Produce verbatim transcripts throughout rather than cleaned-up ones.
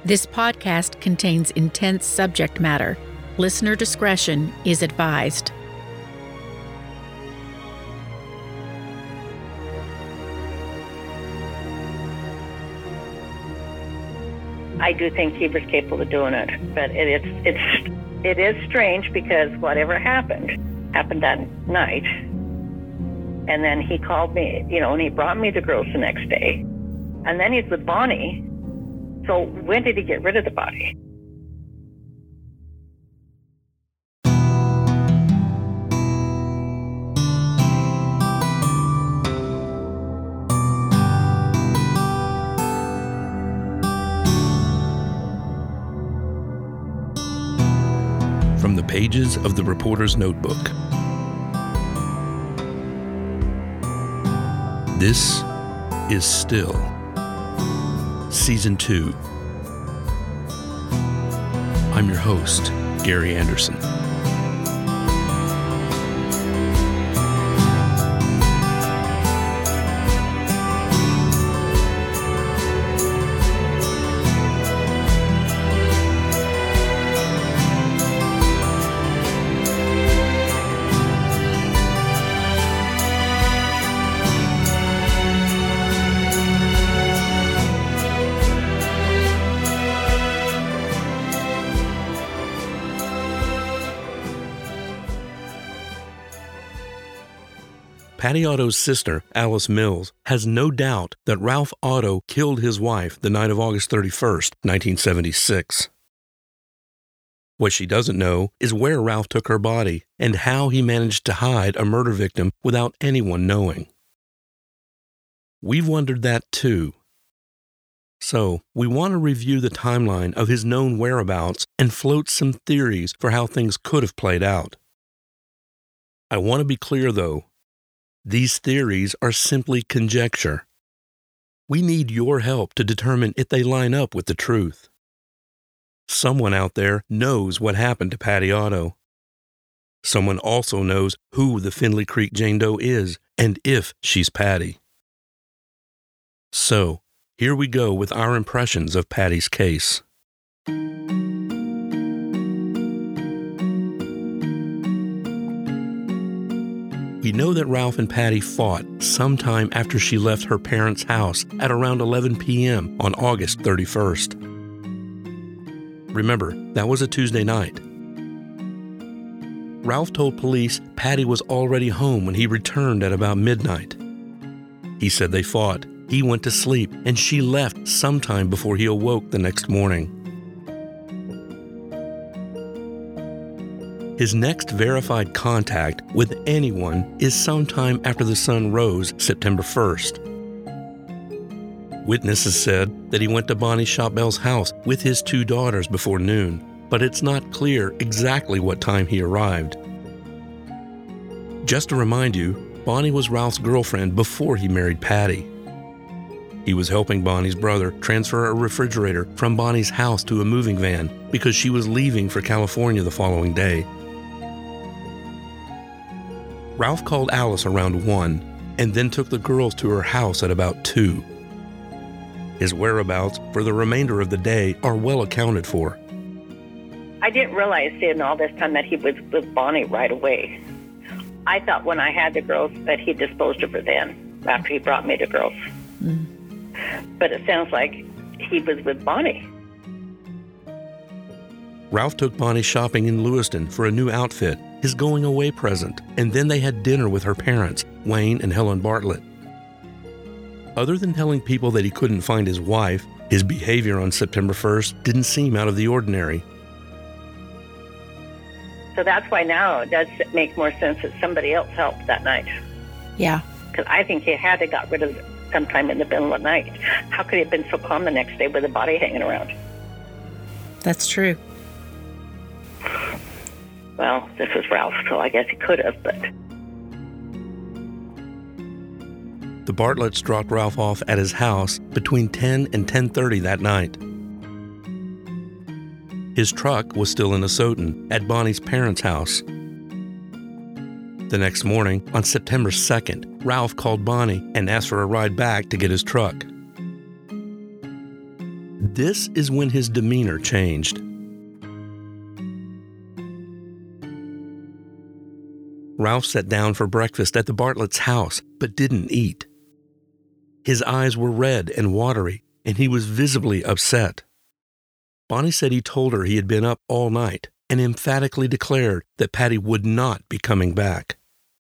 This podcast contains intense subject matter. Listener discretion is advised. I do think he was capable of doing it, but it, it's it's it is strange because whatever happened happened that night, and then he called me, you know, and he brought me the girls the next day, and then he's with Bonnie. So when did he get rid of the body? From the pages of the reporter's notebook. This is Still, Season two. I'm your host, Gary Anderson. Patty Otto's sister, Alice Mills, has no doubt that Ralph Otto killed his wife the night of August thirty-first, nineteen seventy-six. What she doesn't know is where Ralph took her body and how he managed to hide a murder victim without anyone knowing. We've wondered that too. So, we want to review the timeline of his known whereabouts and float some theories for how things could have played out. I want to be clear, though. These theories are simply conjecture. We need your help to determine if they line up with the truth. Someone out there knows what happened to Patty Otto. Someone also knows who the Findlay Creek Jane Doe is and if she's Patty. So, here we go with our impressions of Patty's case. We know that Ralph and Patty fought sometime after she left her parents' house at around eleven p.m. on August thirty-first. Remember, that was a Tuesday night. Ralph told police Patty was already home when he returned at about midnight. He said they fought, he went to sleep, and she left sometime before he awoke the next morning. His next verified contact with anyone is sometime after the sun rose September first. Witnesses said that he went to Bonnie Shotbell's house with his two daughters before noon, but it's not clear exactly what time he arrived. Just to remind you, Bonnie was Ralph's girlfriend before he married Patty. He was helping Bonnie's brother transfer a refrigerator from Bonnie's house to a moving van because she was leaving for California the following day. Ralph called Alice around one and then took the girls to her house at about two. His whereabouts for the remainder of the day are well accounted for. I didn't realize in all this time that he was with Bonnie right away. I thought when I had the girls that he disposed of her then, after he brought me the girls. Mm. But it sounds like he was with Bonnie. Ralph took Bonnie shopping in Lewiston for a new outfit, his going-away present, and then they had dinner with her parents, Wayne and Helen Bartlett. Other than telling people that he couldn't find his wife, his behavior on September first didn't seem out of the ordinary. So that's why now it does make more sense that somebody else helped that night. Yeah. Because I think he had to got rid of it sometime in the middle of the night. How could he have been so calm the next day with a body hanging around? That's true. Well, this was Ralph, so I guess he could have, but... The Bartletts dropped Ralph off at his house between ten and ten thirty that night. His truck was still in Asotin at Bonnie's parents' house. The next morning, on September second, Ralph called Bonnie and asked for a ride back to get his truck. This is when his demeanor changed. Ralph sat down for breakfast at the Bartlett's house, but didn't eat. His eyes were red and watery, and he was visibly upset. Bonnie said he told her he had been up all night and emphatically declared that Patty would not be coming back.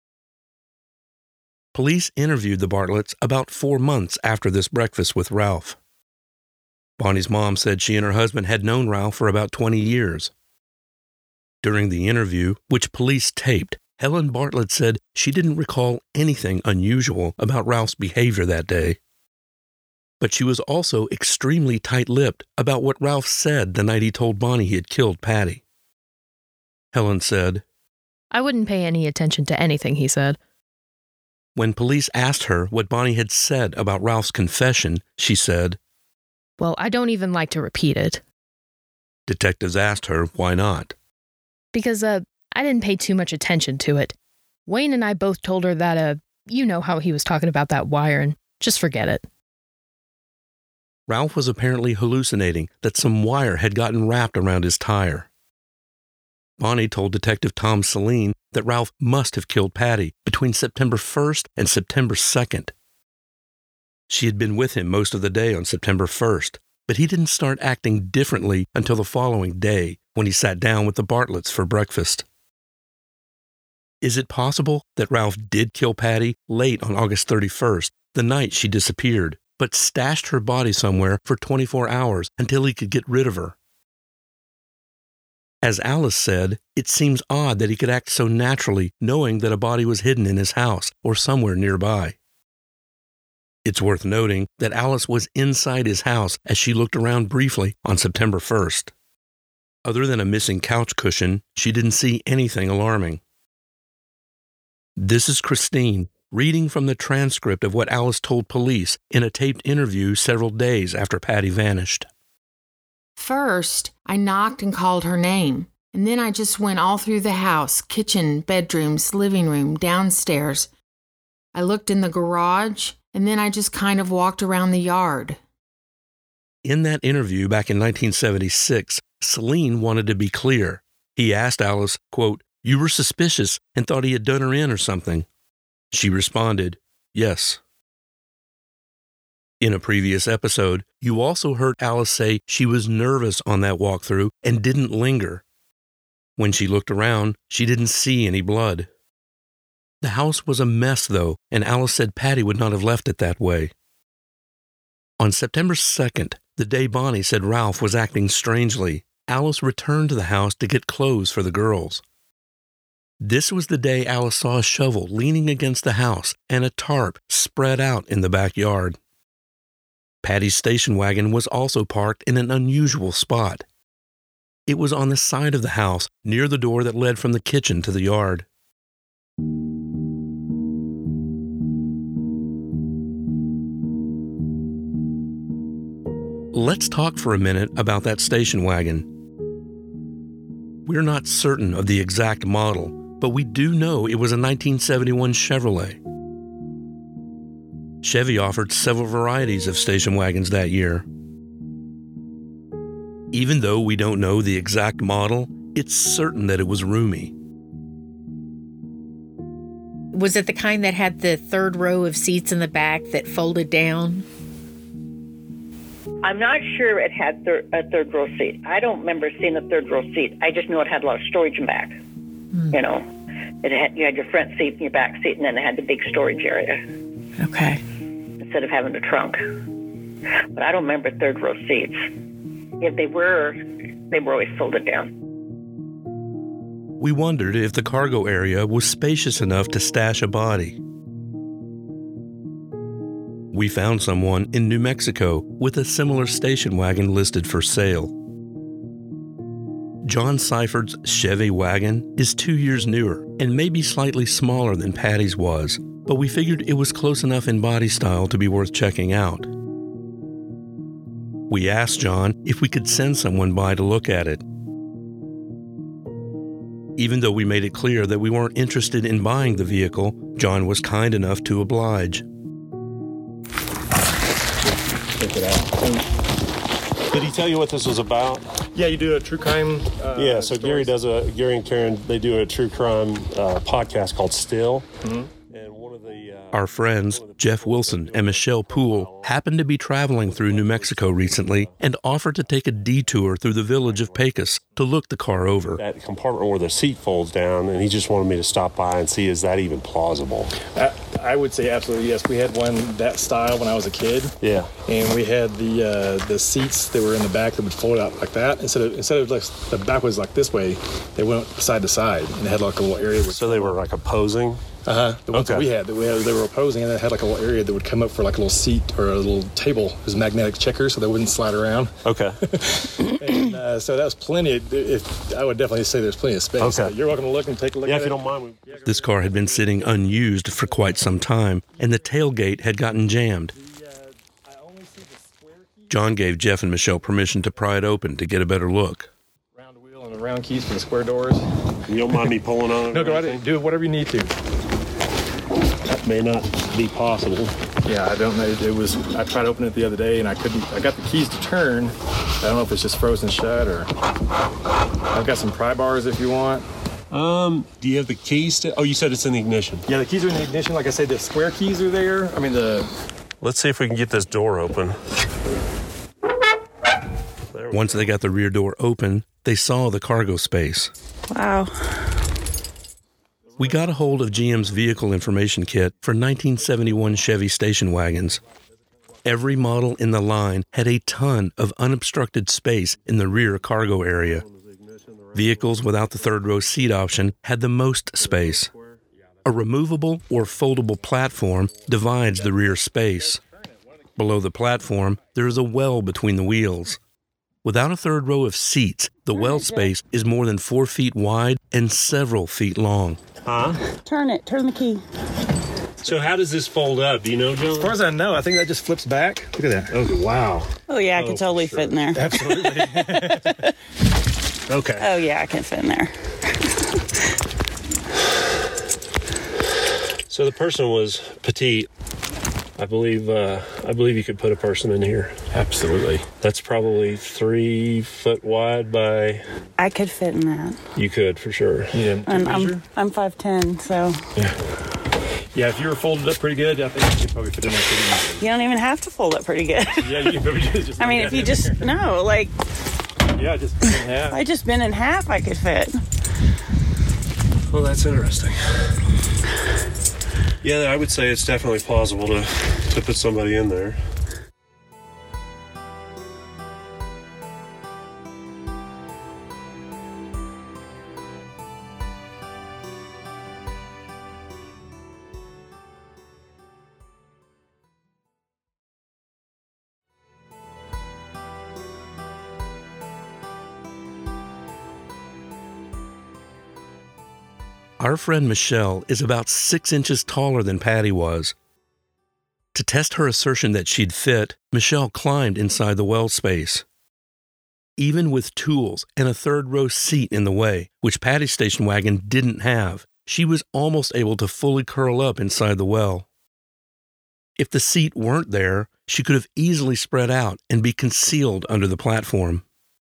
Police interviewed the Bartletts about four months after this breakfast with Ralph. Bonnie's mom said she and her husband had known Ralph for about twenty years. During the interview, which police taped, Helen Bartlett said she didn't recall anything unusual about Ralph's behavior that day. But she was also extremely tight-lipped about what Ralph said the night he told Bonnie he had killed Patty. Helen said, "I wouldn't pay any attention to anything he said." When police asked her what Bonnie had said about Ralph's confession, she said, "Well, I don't even like to repeat it." Detectives asked her why not. Because, uh, I didn't pay too much attention to it. Wayne and I both told her that, uh, you know how he was talking about that wire, and just forget it. Ralph was apparently hallucinating that some wire had gotten wrapped around his tire. Bonnie told Detective Tom Saline that Ralph must have killed Patty between September first and September second. She had been with him most of the day on September first, but he didn't start acting differently until the following day when he sat down with the Bartletts for breakfast. Is it possible that Ralph did kill Patty late on August thirty-first, the night she disappeared, but stashed her body somewhere for twenty-four hours until he could get rid of her? As Alice said, it seems odd that he could act so naturally knowing that a body was hidden in his house or somewhere nearby. It's worth noting that Alice was inside his house as she looked around briefly on September first. Other than a missing couch cushion, she didn't see anything alarming. This is Christine, reading from the transcript of what Alice told police in a taped interview several days after Patty vanished. First, I knocked and called her name, and then I just went all through the house, kitchen, bedrooms, living room, downstairs. I looked in the garage, and then I just kind of walked around the yard. In that interview back in nineteen seventy-six, Saline wanted to be clear. He asked Alice, quote, "You were suspicious and thought he had done her in or something?" She responded, "Yes." In a previous episode, you also heard Alice say she was nervous on that walkthrough and didn't linger. When she looked around, she didn't see any blood. The house was a mess, though, and Alice said Patty would not have left it that way. On September second, the day Bonnie said Ralph was acting strangely, Alice returned to the house to get clothes for the girls. This was the day Alice saw a shovel leaning against the house and a tarp spread out in the backyard. Patty's station wagon was also parked in an unusual spot. It was on the side of the house, near the door that led from the kitchen to the yard. Let's talk for a minute about that station wagon. We're not certain of the exact model, but we do know it was a nineteen seventy-one Chevrolet. Chevy offered several varieties of station wagons that year. Even though we don't know the exact model, it's certain that it was roomy. Was it the kind that had the third row of seats in the back that folded down? I'm not sure it had thir- a third row seat. I don't remember seeing a third row seat. I just know it had a lot of storage in back. Hmm. You know, it had you had your front seat and your back seat, and then it had the big storage area. Okay. Instead of having a trunk. But I don't remember third row seats. If they were, they were always folded down. We wondered if the cargo area was spacious enough to stash a body. We found someone in New Mexico with a similar station wagon listed for sale. John Seiferd's Chevy wagon is two years newer and maybe slightly smaller than Patty's was, but we figured it was close enough in body style to be worth checking out. We asked John if we could send someone by to look at it. Even though we made it clear that we weren't interested in buying the vehicle, John was kind enough to oblige. Check it out. Did he tell you what this was about? Yeah, you do a true crime. Uh, yeah, so stories. Gary does a Gary and Karen. They do a true crime uh, podcast called Still. Mm-hmm. And one of the uh, Our friends, Jeff Wilson and Michelle Poole, happened to be traveling through New Mexico recently and offered to take a detour through the village of Pecos to look the car over. That compartment where the seat folds down, and he just wanted me to stop by and see, is that even plausible? I, I would say absolutely yes. We had one that style when I was a kid. Yeah. And we had the uh, the seats that were in the back that would fold out like that. Instead of instead of like the back was like this way, they went side to side, and it had like a little area. So they were like opposing? Uh-huh. The ones Okay. that we had, that we had, they were opposing, and it had like a little area that would come up for like a little seat or a little table. It was magnetic checker, so they wouldn't slide around. Okay. and uh, so that was plenty. Of, if, I would definitely say there's plenty of space. Okay. So you're welcome to look and take a look Yeah, at if it. you don't mind. We... This car had been sitting unused for quite some time, and the tailgate had gotten jammed. John gave Jeff and Michelle permission to pry it open to get a better look. Round wheel and the round keys for the square doors. You don't mind me pulling on it? No, go ahead. Do whatever you need to. That may not be possible. Yeah, I don't know. It was. I tried to open it the other day, and I couldn't. I got the keys to turn. I don't know if it's just frozen shut or. I've got some pry bars if you want. Um, do you have the keys to? Oh, you said it's in the ignition. Yeah, the keys are in the ignition. Like I said, the square keys are there. I mean the. Let's see if we can get this door open. Once they got the rear door open, they saw the cargo space. Wow. We got a hold of G M's vehicle information kit for nineteen seventy-one Chevy station wagons. Every model in the line had a ton of unobstructed space in the rear cargo area. Vehicles without the third row seat option had the most space. A removable or foldable platform divides the rear space. Below the platform, there is a well between the wheels. Without a third row of seats, the well space is more than four feet wide and several feet long. Huh? Turn it. Turn the key. So how does this fold up? Do you know, John? As far as I know, I think that just flips back. Look at that. Oh, wow. Oh, yeah, I Oh, could totally sure. fit in there. Absolutely. Okay. Oh, yeah, I can fit in there. So the person was petite. I believe uh, I believe you could put a person in here. Absolutely. That's probably three foot wide by... I could fit in that. You could, for sure. Yeah. And I'm I'm five ten, so Yeah, if you were folded up pretty good, I think you could probably fit in there pretty easy. you don't even have to fold it pretty good. Yeah, you can probably just. I mean, if you just no, like Yeah, just in half. if I just been in half, I could fit. Well, that's interesting. Yeah, I would say it's definitely plausible to, to put somebody in there. Our friend Michelle is about six inches taller than Patty was. To test her assertion that she'd fit, Michelle climbed inside the well space. Even with tools and a third row seat in the way, which Patty's station wagon didn't have, she was almost able to fully curl up inside the well. If the seat weren't there, she could have easily spread out and be concealed under the platform.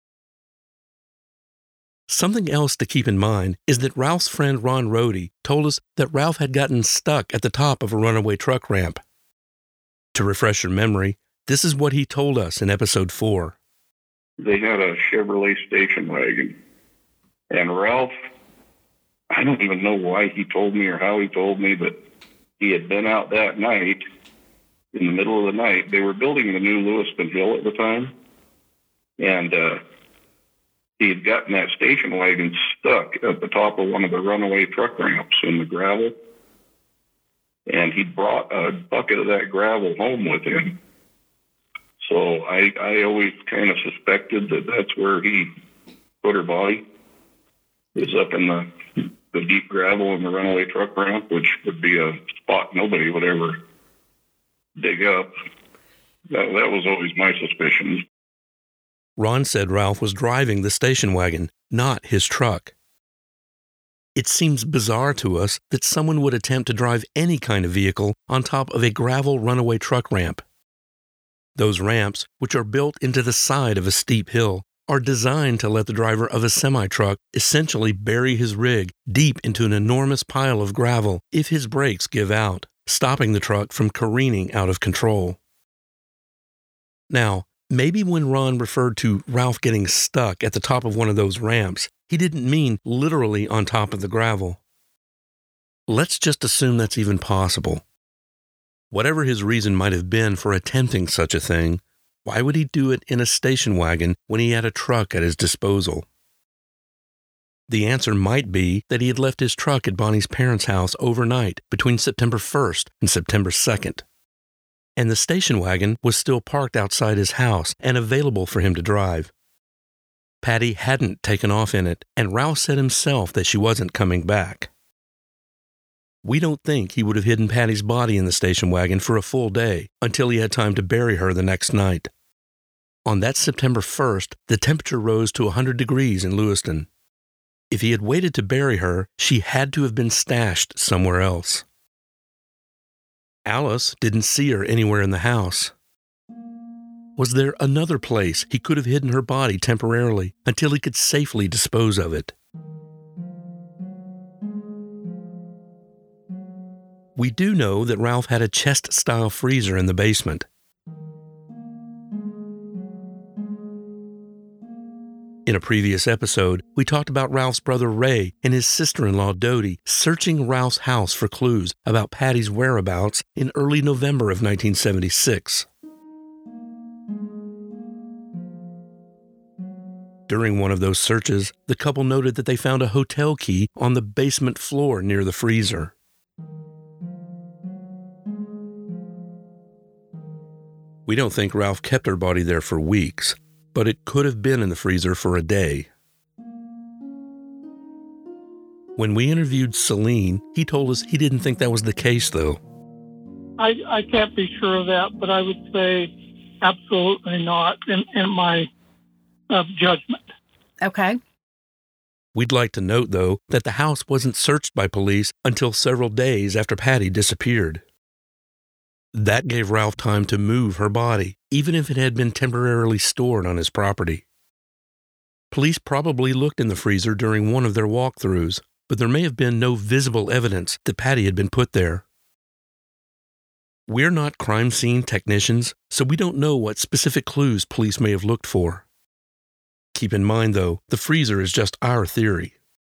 Something else to keep in mind is that Ralph's friend Ron Rohde told us that Ralph had gotten stuck at the top of a runaway truck ramp. To refresh your memory, this is what he told us in episode four. They had a Chevrolet station wagon. And Ralph, I don't even know why he told me or how he told me, but he had been out that night, in the middle of the night. They were building the new Lewiston Hill at the time. And uh, he had gotten that station wagon stuck at the top of one of the runaway truck ramps in the gravel. And he brought a bucket of that gravel home with him. So I, I always kind of suspected that that's where he put her body, is up in the, the deep gravel in the runaway truck ramp, which would be a spot nobody would ever dig up. That, that was always my suspicion. Ron said Ralph was driving the station wagon, not his truck. It seems bizarre to us that someone would attempt to drive any kind of vehicle on top of a gravel runaway truck ramp. Those ramps, which are built into the side of a steep hill, are designed to let the driver of a semi-truck essentially bury his rig deep into an enormous pile of gravel if his brakes give out, stopping the truck from careening out of control. Now, maybe when Ron referred to Ralph getting stuck at the top of one of those ramps, he didn't mean literally on top of the gravel. Let's just assume that's even possible. Whatever his reason might have been for attempting such a thing, why would he do it in a station wagon when he had a truck at his disposal? The answer might be that he had left his truck at Bonnie's parents' house overnight between September first and September second. And the station wagon was still parked outside his house and available for him to drive. Patty hadn't taken off in it, and Ralph said himself that she wasn't coming back. We don't think he would have hidden Patty's body in the station wagon for a full day until he had time to bury her the next night. On that September first, the temperature rose to one hundred degrees in Lewiston. If he had waited to bury her, she had to have been stashed somewhere else. Alice didn't see her anywhere in the house. Was there another place he could have hidden her body temporarily until he could safely dispose of it? We do know that Ralph had a chest-style freezer in the basement. In a previous episode, we talked about Ralph's brother Ray and his sister-in-law Dodie searching Ralph's house for clues about Patty's whereabouts in early November of nineteen seventy-six. During one of those searches, the couple noted that they found a hotel key on the basement floor near the freezer. We don't think Ralph kept her body there for weeks, but it could have been in the freezer for a day. When we interviewed Celine, he told us he didn't think that was the case, though. I, I can't be sure of that, but I would say absolutely not in, in my uh, judgment. Okay. We'd like to note, though, that the house wasn't searched by police until several days after Patty disappeared. That gave Ralph time to move her body, even if it had been temporarily stored on his property. Police probably looked in the freezer during one of their walkthroughs, but there may have been no visible evidence that Patty had been put there. We're not crime scene technicians, so we don't know what specific clues police may have looked for. Keep in mind, though, the freezer is just our theory.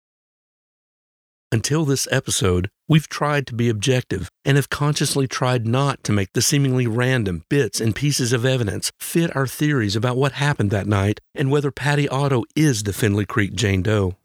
Until this episode, we've tried to be objective and have consciously tried not to make the seemingly random bits and pieces of evidence fit our theories about what happened that night and whether Patty Otto is the Findlay Creek Jane Doe.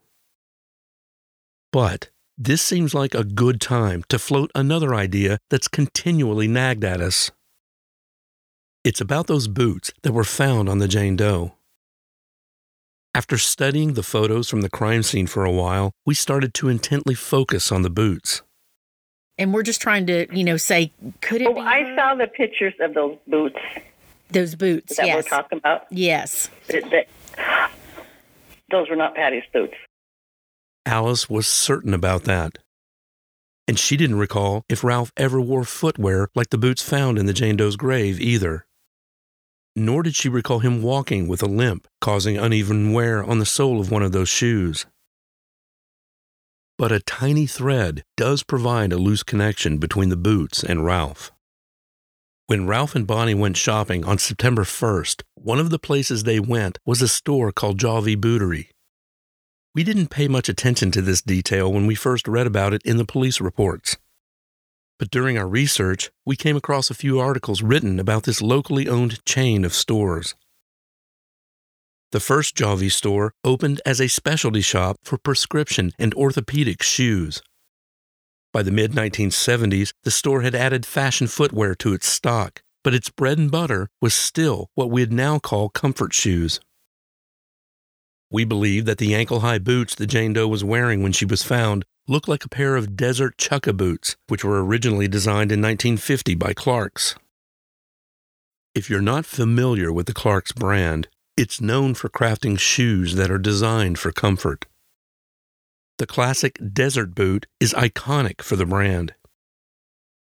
But this seems like a good time to float another idea that's continually nagged at us. It's about those boots that were found on the Jane Doe. After studying the photos from the crime scene for a while, we started to intently focus on the boots. And we're just trying to, you know, say, could it Oh, be I her? saw the pictures of those boots. Those boots, Is that yes. what we're talking about? Yes. That- that- those were not Patty's boots. Alice was certain about that. And she didn't recall if Ralph ever wore footwear like the boots found in the Jane Doe's grave either. Nor did she recall him walking with a limp, causing uneven wear on the sole of one of those shoes. But a tiny thread does provide a loose connection between the boots and Ralph. When Ralph and Bonnie went shopping on September first, one of the places they went was a store called Jawvie Bootery. We didn't pay much attention to this detail when we first read about it in the police reports. But during our research, we came across a few articles written about this locally owned chain of stores. The first Jawvie store opened as a specialty shop for prescription and orthopedic shoes. By the mid nineteen seventies, the store had added fashion footwear to its stock, but its bread and butter was still what we'd now call comfort shoes. We believe that the ankle-high boots the Jane Doe was wearing when she was found looked like a pair of desert chukka boots, which were originally designed in nineteen fifty by Clark's. If you're not familiar with the Clark's brand, it's known for crafting shoes that are designed for comfort. The classic desert boot is iconic for the brand.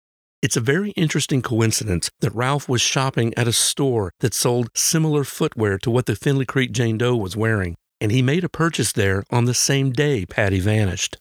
It's a very interesting coincidence that Ralph was shopping at a store that sold similar footwear to what the Findlay Creek Jane Doe was wearing, and he made a purchase there on the same day Patty vanished.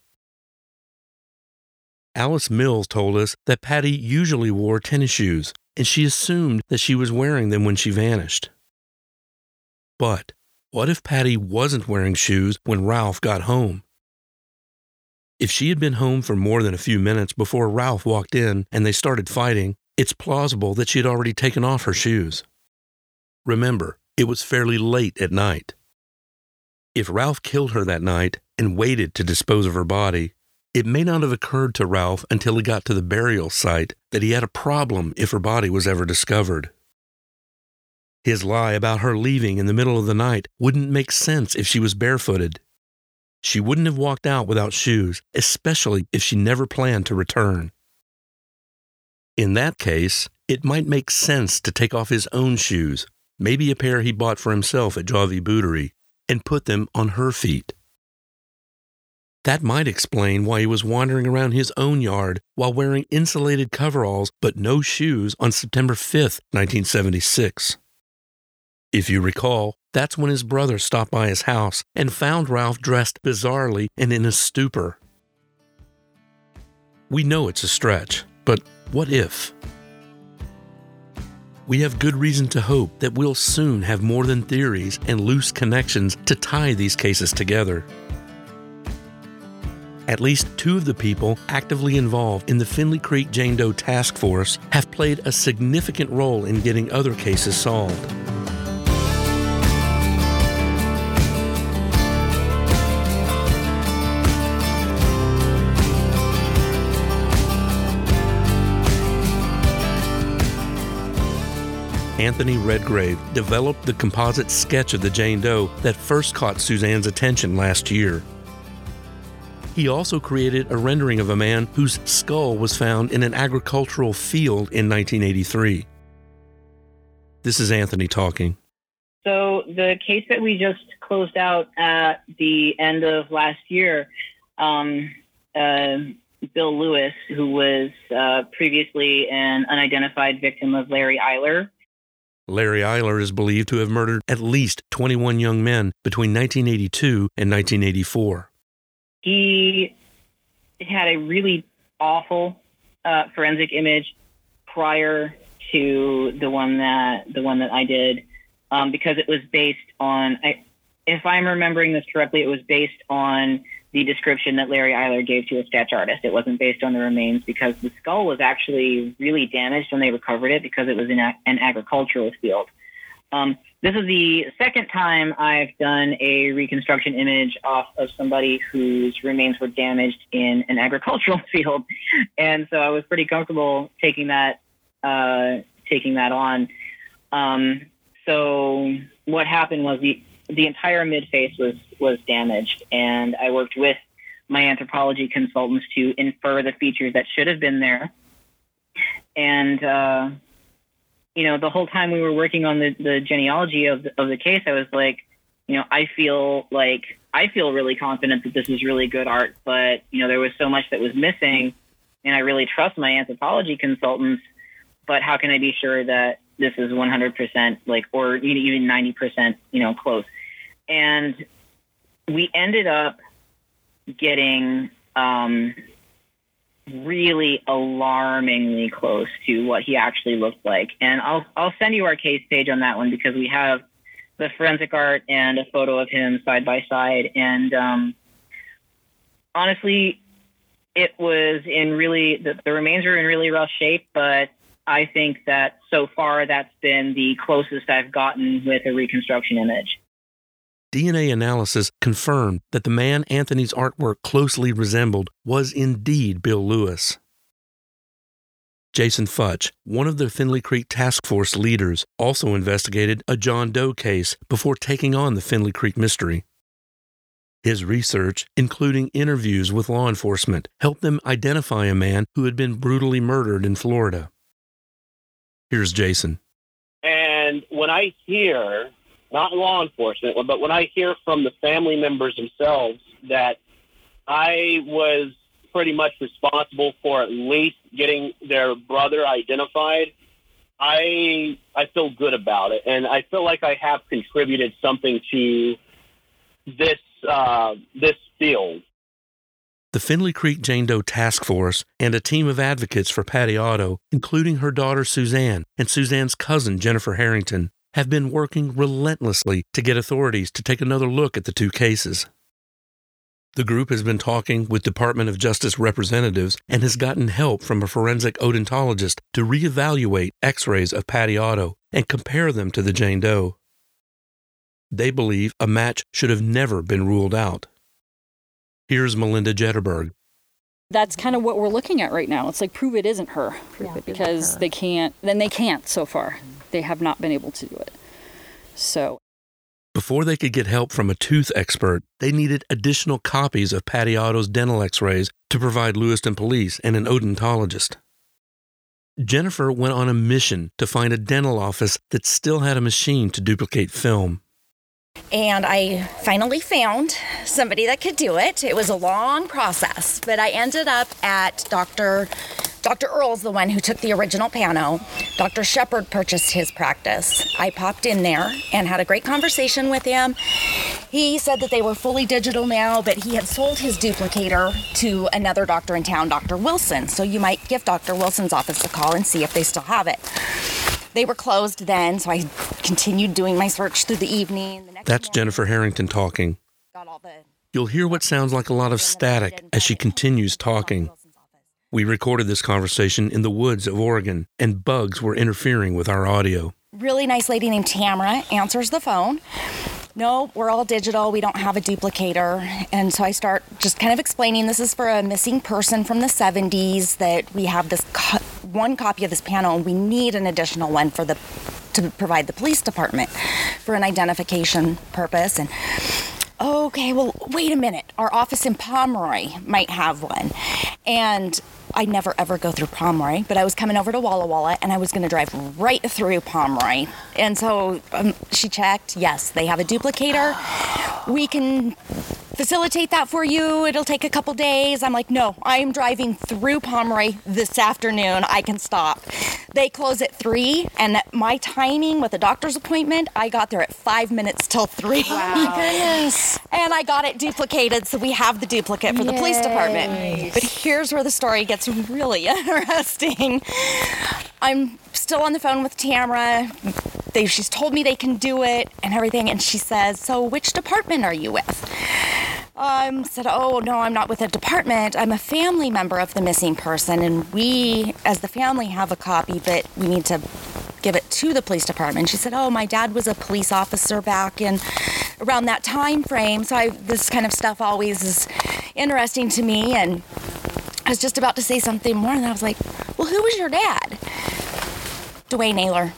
Alice Mills told us that Patty usually wore tennis shoes, and she assumed that she was wearing them when she vanished. But what if Patty wasn't wearing shoes when Ralph got home? If she had been home for more than a few minutes before Ralph walked in and they started fighting, it's plausible that she had already taken off her shoes. Remember, it was fairly late at night. If Ralph killed her that night and waited to dispose of her body, it may not have occurred to Ralph until he got to the burial site that he had a problem if her body was ever discovered. His lie about her leaving in the middle of the night wouldn't make sense if she was barefooted. She wouldn't have walked out without shoes, especially if she never planned to return. In that case, it might make sense to take off his own shoes, maybe a pair he bought for himself at Javi Bouderie, and put them on her feet. That might explain why he was wandering around his own yard while wearing insulated coveralls but no shoes on September fifth, nineteen seventy-six. If you recall, that's when his brother stopped by his house and found Ralph dressed bizarrely and in a stupor. We know it's a stretch, but what if? We have good reason to hope that we'll soon have more than theories and loose connections to tie these cases together. At least two of the people actively involved in the Findlay Creek Jane Doe Task Force have played a significant role in getting other cases solved. Anthony Redgrave developed the composite sketch of the Jane Doe that first caught Suzanne's attention last year. He also created a rendering of a man whose skull was found in an agricultural field in nineteen eighty-three. This is Anthony talking. So the case that we just closed out at the end of last year, um, uh, Bill Lewis, who was uh, previously an unidentified victim of Larry Eiler. Larry Eiler is believed to have murdered at least twenty-one young men between nineteen eighty-two and nineteen eighty-four. He had a really awful uh, forensic image prior to the one that the one that I did, um, because it was based on, I, if I'm remembering this correctly, it was based on the description that Larry Eiler gave to a sketch artist. It wasn't based on the remains because the skull was actually really damaged when they recovered it because it was in a, an agricultural field. Um, this is the second time I've done a reconstruction image off of somebody whose remains were damaged in an agricultural field. And so I was pretty comfortable taking that, uh, taking that on. Um, so what happened was the, the entire midface was, was damaged, and I worked with my anthropology consultants to infer the features that should have been there. And, uh, you know, the whole time we were working on the, the genealogy of the, of the case, I was like, you know, I feel like I feel really confident that this is really good art, but, you know, there was so much that was missing, and I really trust my anthropology consultants, but how can I be sure that this is one hundred percent like, or even ninety percent, you know, close? And we ended up getting, um, really alarmingly close to what he actually looked like. And I'll I'll send you our case page on that one because we have the forensic art and a photo of him side by side. And um, honestly, it was in really, the, the remains are in really rough shape, but I think that so far that's been the closest I've gotten with a reconstruction image. D N A analysis confirmed that the man Anthony's artwork closely resembled was indeed Bill Lewis. Jason Futch, one of the Findlay Creek Task Force leaders, also investigated a John Doe case before taking on the Findlay Creek mystery. His research, including interviews with law enforcement, helped them identify a man who had been brutally murdered in Florida. Here's Jason. And when I hear, not law enforcement, but when I hear from the family members themselves that I was pretty much responsible for at least getting their brother identified, I I feel good about it, and I feel like I have contributed something to this uh, this field. The Findlay Creek Jane Doe Task Force and a team of advocates for Patty Otto, including her daughter Suzanne and Suzanne's cousin Jennifer Harrington, have been working relentlessly to get authorities to take another look at the two cases. The group has been talking with Department of Justice representatives and has gotten help from a forensic odontologist to reevaluate x-rays of Patty Otto and compare them to the Jane Doe. They believe a match should have never been ruled out. Here's Melinda Jetterberg. That's kind of what we're looking at right now. It's like, prove it isn't her. Prove yeah, it because her. they can't, then they can't so far. They have not been able to do it. So. Before they could get help from a tooth expert, they needed additional copies of Patty Otto's dental x-rays to provide Lewiston police and an odontologist. Jennifer went on a mission to find a dental office that still had a machine to duplicate film. And I finally found somebody that could do it. It was a long process, but I ended up at Doctor Doctor Earl's the one who took the original pano. Doctor Shepard purchased his practice. I popped in there and had a great conversation with him. He said that they were fully digital now, but he had sold his duplicator to another doctor in town, Doctor Wilson. So you might give Doctor Wilson's office a call and see if they still have it. They were closed then, so I continued doing my search through the evening. The next That's morning, Jennifer Harrington talking. got all the You'll hear what sounds like a lot of static as she continues talking. We recorded this conversation in the woods of Oregon, and bugs were interfering with our audio. Really nice lady named Tamara answers the phone. No, we're all digital. We don't have a duplicator. And so I start just kind of explaining this is for a missing person from the seventies, that we have this co- one copy of this panel, and we need an additional one for the to provide the police department for an identification purpose. And okay, well, wait a minute. Our office in Pomeroy might have one. And I never ever go through Pomeroy, but I was coming over to Walla Walla, and I was going to drive right through Pomeroy. And so um, she checked. Yes, they have a duplicator. We can facilitate that for you. It'll take a couple days. I'm like, no, I am driving through Pomeroy this afternoon. I can stop. They close at three, and my timing with a doctor's appointment, I got there at five minutes till three. Wow. Oh my goodness. And I got it duplicated, so we have the duplicate for the Yay. police department. But here's where the story gets really interesting. I'm still on the phone with Tamara. They, she's told me they can do it and everything, and she says, so which department are you with? I um, said, oh, no, I'm not with a department. I'm a family member of the missing person, and we, as the family, have a copy, but we need to give it to the police department. She said, oh, my dad was a police officer back in around that time frame, so I, this kind of stuff always is interesting to me, and I was just about to say something more, and I was like, well, who was your dad? Dwayne Ayler.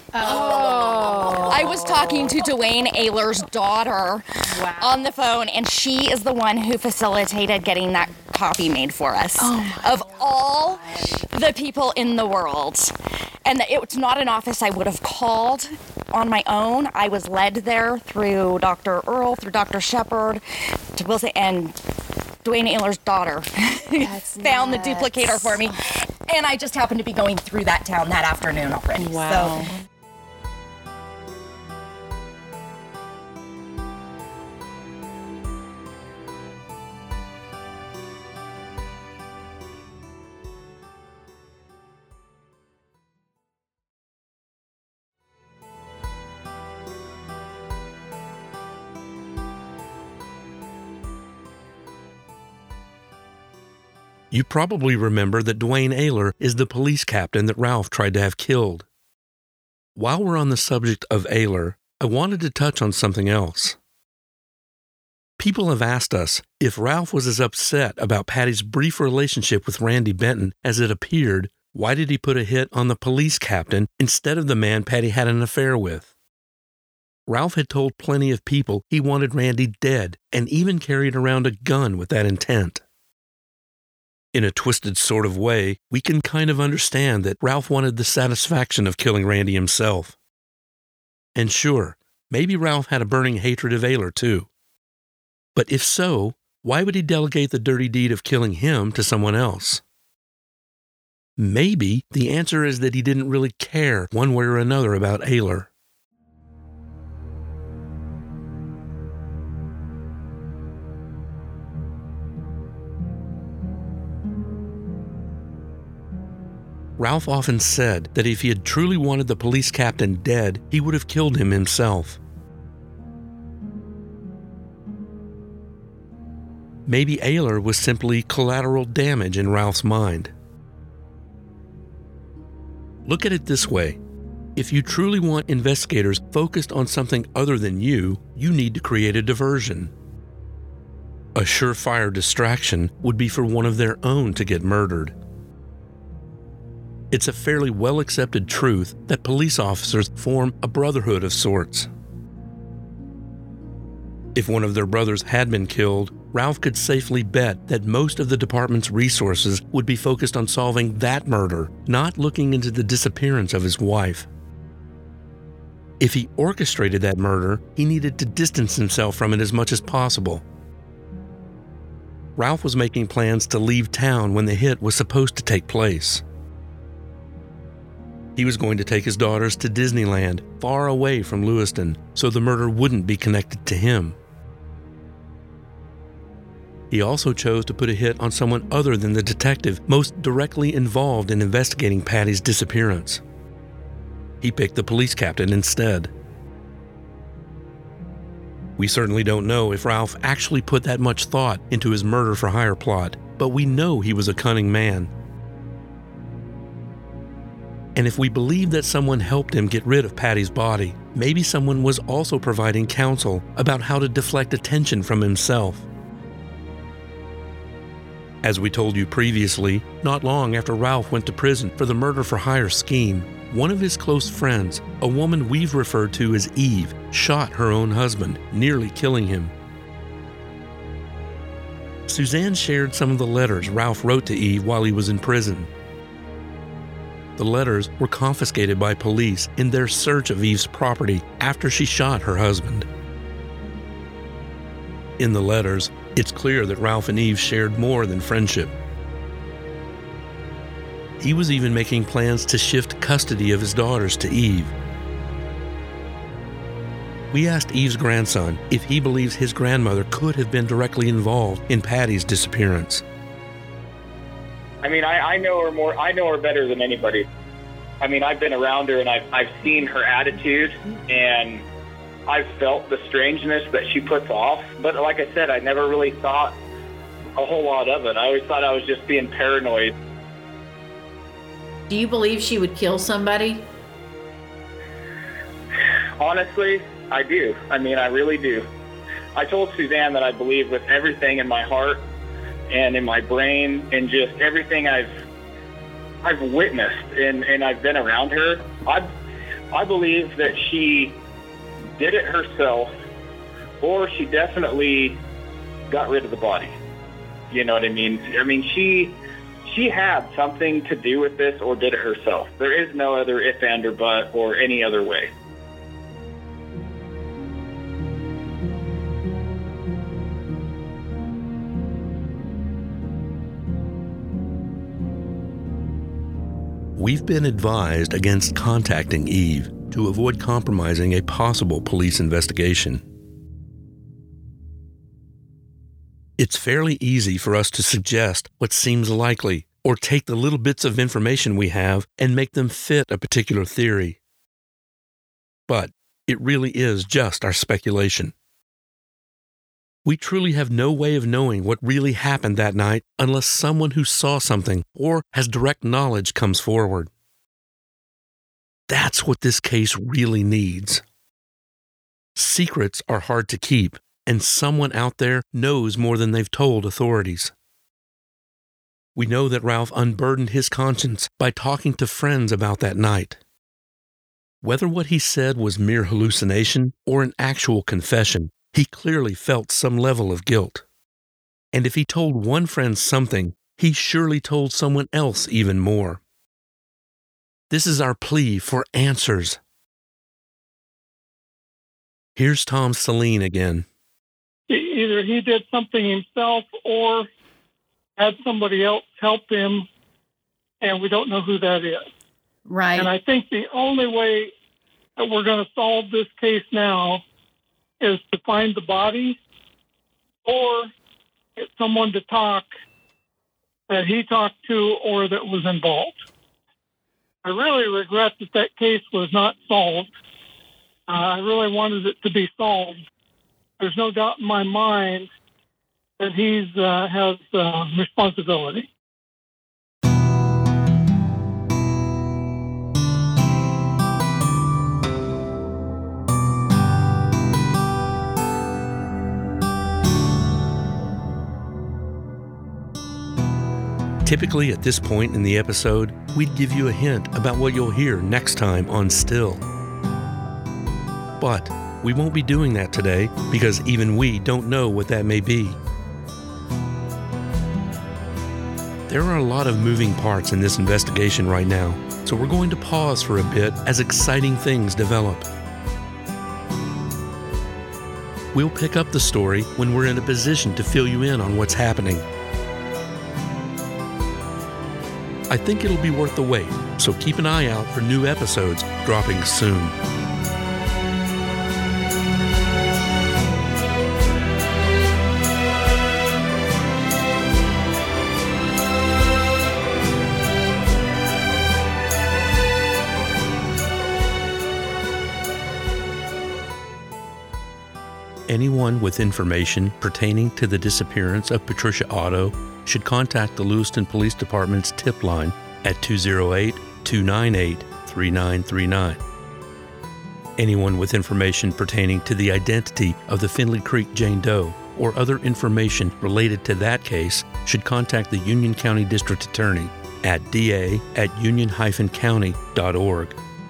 Oh. I was talking to Dwayne Ayler's daughter wow. on the phone, and she is the one who facilitated getting that copy made for us oh of gosh. all the people in the world. And it's not an office I would have called on my own. I was led there through Doctor Earl, through Doctor Shepard, to Wilson, and Dwayne Ayler's daughter found nuts. the duplicator for me. And I just happened to be going through that town that afternoon already. Wow. So. You probably remember that Dwayne Ayler is the police captain that Ralph tried to have killed. While we're on the subject of Ayler, I wanted to touch on something else. People have asked us if Ralph was as upset about Patty's brief relationship with Randy Benton as it appeared, why did he put a hit on the police captain instead of the man Patty had an affair with? Ralph had told plenty of people he wanted Randy dead and even carried around a gun with that intent. In a twisted sort of way, we can kind of understand that Ralph wanted the satisfaction of killing Randy himself. And sure, maybe Ralph had a burning hatred of Ayler too. But if so, why would he delegate the dirty deed of killing him to someone else? Maybe the answer is that he didn't really care one way or another about Ayler. Ralph often said that if he had truly wanted the police captain dead, he would have killed him himself. Maybe Ayler was simply collateral damage in Ralph's mind. Look at it this way. If you truly want investigators focused on something other than you, you need to create a diversion. A surefire distraction would be for one of their own to get murdered. It's a fairly well-accepted truth that police officers form a brotherhood of sorts. If one of their brothers had been killed, Ralph could safely bet that most of the department's resources would be focused on solving that murder, not looking into the disappearance of his wife. If he orchestrated that murder, he needed to distance himself from it as much as possible. Ralph was making plans to leave town when the hit was supposed to take place. He was going to take his daughters to Disneyland, far away from Lewiston, so the murder wouldn't be connected to him. He also chose to put a hit on someone other than the detective most directly involved in investigating Patty's disappearance. He picked the police captain instead. We certainly don't know if Ralph actually put that much thought into his murder-for-hire plot, but we know he was a cunning man. And if we believe that someone helped him get rid of Patty's body, maybe someone was also providing counsel about how to deflect attention from himself. As we told you previously, not long after Ralph went to prison for the murder-for-hire scheme, one of his close friends, a woman we've referred to as Eve, shot her own husband, nearly killing him. Suzanne shared some of the letters Ralph wrote to Eve while he was in prison. The letters were confiscated by police in their search of Eve's property after she shot her husband. In the letters, it's clear that Ralph and Eve shared more than friendship. He was even making plans to shift custody of his daughters to Eve. We asked Eve's grandson if he believes his grandmother could have been directly involved in Patty's disappearance. I mean, I, I know her more. I know her better than anybody. I mean, I've been around her and I've I've seen her attitude, and I've felt the strangeness that she puts off. But like I said, I never really thought a whole lot of it. I always thought I was just being paranoid. Do you believe she would kill somebody? Honestly, I do. I mean, I really do. I told Suzanne that I believe with everything in my heart and in my brain and just everything I've I've witnessed and, and I've been around her. I I believe that she did it herself, or she definitely got rid of the body. You know what I mean? I mean, she she had something to do with this, or did it herself. There is no other if, and, or but, or any other way. We've been advised against contacting Eve to avoid compromising a possible police investigation. It's fairly easy for us to suggest what seems likely, or take the little bits of information we have and make them fit a particular theory. But it really is just our speculation. We truly have no way of knowing what really happened that night unless someone who saw something or has direct knowledge comes forward. That's what this case really needs. Secrets are hard to keep, and someone out there knows more than they've told authorities. We know that Ralph unburdened his conscience by talking to friends about that night. Whether what he said was mere hallucination or an actual confession, he clearly felt some level of guilt. And if he told one friend something, he surely told someone else even more. This is our plea for answers. Here's Tom Saleen again. e- either he did something himself or had somebody else help him, and we don't know who that is. Right. And I think the only way that we're going to solve this case now is to find the body or get someone to talk that he talked to or that was involved. I really regret that that case was not solved. Uh, I really wanted it to be solved. There's no doubt in my mind that he uh, has uh, responsibility. Typically, at this point in the episode, we'd give you a hint about what you'll hear next time on Still. But we won't be doing that today because even we don't know what that may be. There are a lot of moving parts in this investigation right now, so we're going to pause for a bit as exciting things develop. We'll pick up the story when we're in a position to fill you in on what's happening. I think it'll be worth the wait, so keep an eye out for new episodes dropping soon. Anyone with information pertaining to the disappearance of Patricia Otto should contact the Lewiston Police Department's tip line at two oh eight, two nine eight, three nine three nine. Anyone with information pertaining to the identity of the Findlay Creek Jane Doe or other information related to that case should contact the Union County District Attorney at d a at union dash county dot org.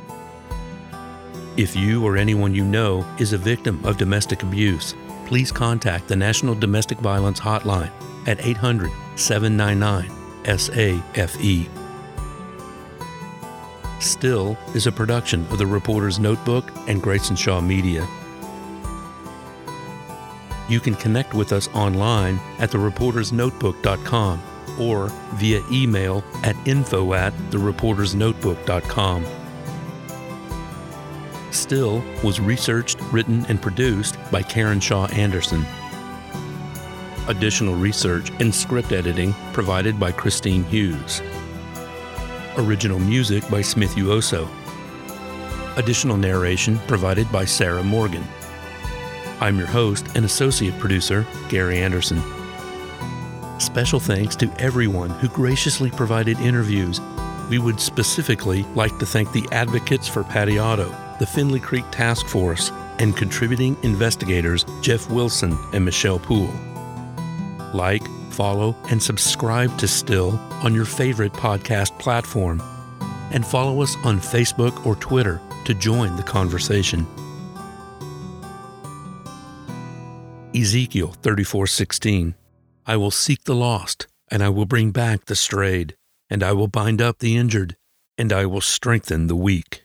If you or anyone you know is a victim of domestic abuse, please contact the National Domestic Violence Hotline at eight hundred, seven nine nine, S A F E. Still is a production of the Reporter's Notebook and Grayson Shaw Media. You can connect with us online at the reporters notebook dot com or via email at info at the reporters notebook dot com. Still was researched, written, and produced by Karen Shaw Anderson. Additional research and script editing provided by Christine Hughes. Original music by Smith Uoso. Additional narration provided by Sarah Morgan. I'm your host and associate producer, Gary Anderson. Special thanks to everyone who graciously provided interviews. We would specifically like to thank the advocates for Patty Otto, the Findlay Creek Task Force, and contributing investigators Jeff Wilson and Michelle Poole. Like, follow, and subscribe to Still on your favorite podcast platform. And follow us on Facebook or Twitter to join the conversation. Ezekiel thirty-four sixteen. I will seek the lost, and I will bring back the strayed, and I will bind up the injured, and I will strengthen the weak.